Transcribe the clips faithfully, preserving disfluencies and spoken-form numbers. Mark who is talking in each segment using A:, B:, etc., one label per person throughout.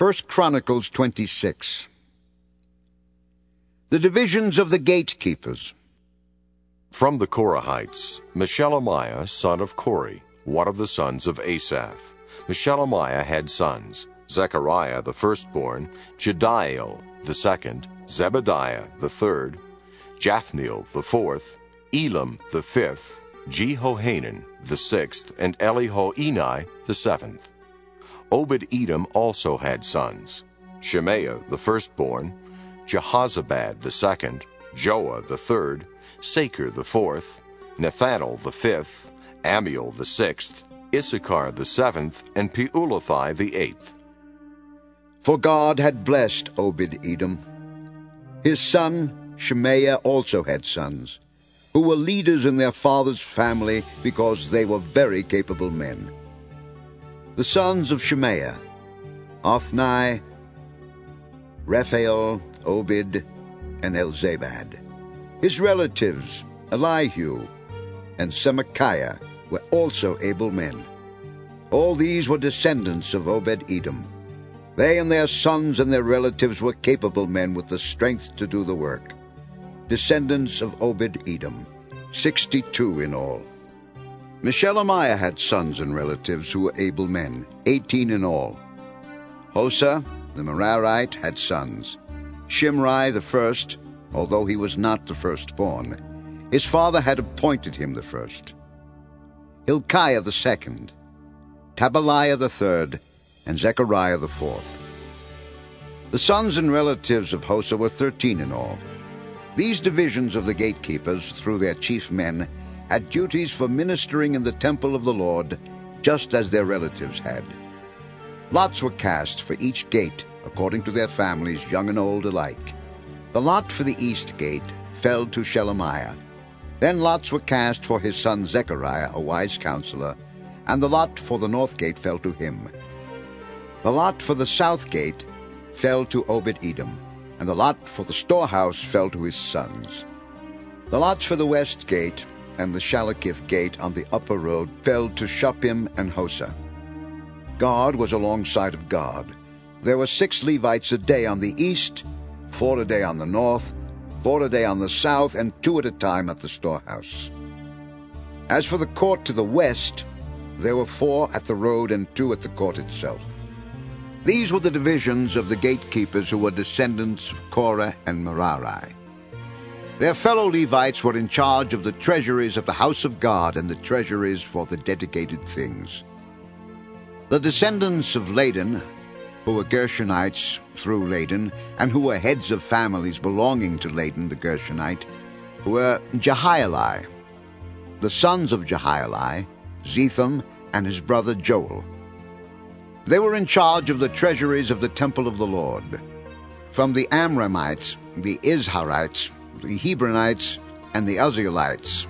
A: First Chronicles twenty-six. The divisions of the gatekeepers.
B: From the Korahites, Meshelemiah, son of Kori, one of the sons of Asaph. Meshelemiah had sons, Zechariah the firstborn, Jediael the second, Zebediah the third, Jathniel the fourth, Elam the fifth, Jehohanan the sixth, and Elihoenai the seventh. Obed-Edom also had sons, Shemaiah the firstborn, Jehozabad the second, Joah the third, Sacher the fourth, Nethanel the fifth, Amiel the sixth, Issachar the seventh, and Peulathai the eighth.
A: For God had blessed Obed-Edom. His son Shemaiah also had sons, who were leaders in their father's family because they were very capable men. The sons of Shemaiah, Othni, Raphael, Obed, and Elzabad. His relatives, Elihu and Semachiah, were also able men. All these were descendants of Obed-Edom. They and their sons and their relatives were capable men with the strength to do the work. Descendants of Obed-Edom, sixty-two in all. Meshelemiah had sons and relatives who were able men, eighteen in all. Hosa, the Merarite, had sons. Shimri the first, although he was not the firstborn, his father had appointed him the first. Hilkiah the second, Tabaliah the third, and Zechariah the fourth. The sons and relatives of Hosa were thirteen in all. These divisions of the gatekeepers, through their chief men, had duties for ministering in the temple of the Lord, just as their relatives had. Lots were cast for each gate, according to their families, young and old alike. The lot for the east gate fell to Shelemiah. Then lots were cast for his son Zechariah, a wise counselor, and the lot for the north gate fell to him. The lot for the south gate fell to Obed-Edom, and the lot for the storehouse fell to his sons. The lots for the west gate and the Shalakith gate on the upper road fell to Shuppim and Hosa. God was alongside of God. There were six Levites a day on the east, four a day on the north, four a day on the south, and two at a time at the storehouse. As for the court to the west, there were four at the road and two at the court itself. These were the divisions of the gatekeepers who were descendants of Korah and Merari. Their fellow Levites were in charge of the treasuries of the house of God and the treasuries for the dedicated things. The descendants of Ladan, who were Gershonites through Ladan, and who were heads of families belonging to Ladan the Gershonite, were Jehieli. The sons of Jehieli, Zetham and his brother Joel. They were in charge of the treasuries of the temple of the Lord. From the Amramites, the Izharites, the Hebronites, and the Uzzielites.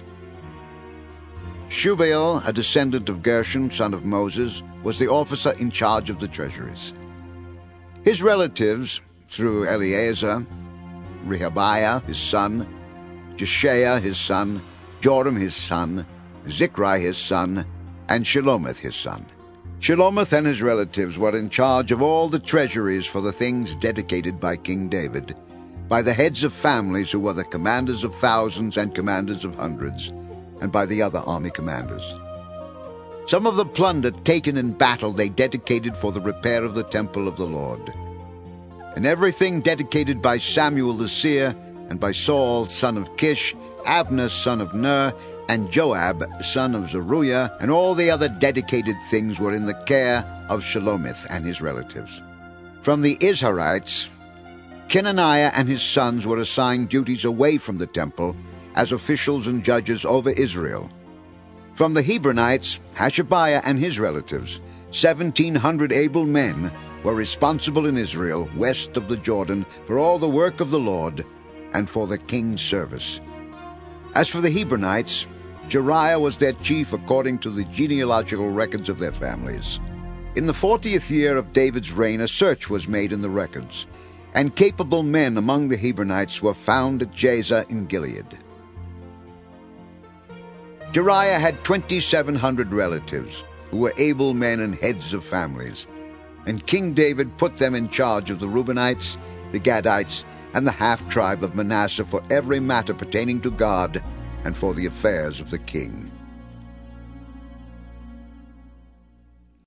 A: Shubael, a descendant of Gershon, son of Moses, was the officer in charge of the treasuries. His relatives, through Eleazar, Rehabiah his son, Jeshaiah his son, Joram his son, Zichri his son, and Shelomith his son. Shelomith and his relatives were in charge of all the treasuries for the things dedicated by King David, by the heads of families who were the commanders of thousands and commanders of hundreds, and by the other army commanders. Some of the plunder taken in battle they dedicated for the repair of the temple of the Lord. And everything dedicated by Samuel the seer, and by Saul son of Kish, Abner son of Ner, and Joab son of Zeruiah, and all the other dedicated things were in the care of Shelomith and his relatives. From the Izharites, Kenaniah and his sons were assigned duties away from the temple as officials and judges over Israel. From the Hebronites, Hashabiah and his relatives, seventeen hundred able men, were responsible in Israel west of the Jordan for all the work of the Lord and for the king's service. As for the Hebronites, Jeriah was their chief according to the genealogical records of their families. In the fortieth year of David's reign, a search was made in the records, and capable men among the Hebronites were found at Jazer in Gilead. Jeriah had twenty-seven hundred relatives, who were able men and heads of families. And King David put them in charge of the Reubenites, the Gadites, and the half-tribe of Manasseh for every matter pertaining to God and for the affairs of the king.